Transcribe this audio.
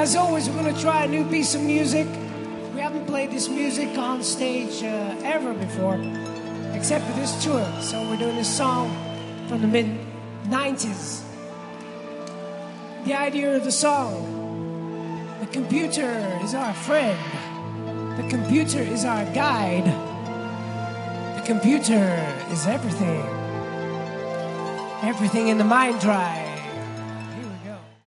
As always, we're going to try a new piece of music. We haven't played this music on stage ever before, except for this tour. So we're doing this song from the mid-90s. The idea of the song: the computer is our friend. The computer is our guide. The computer is everything. Everything in the mind drive.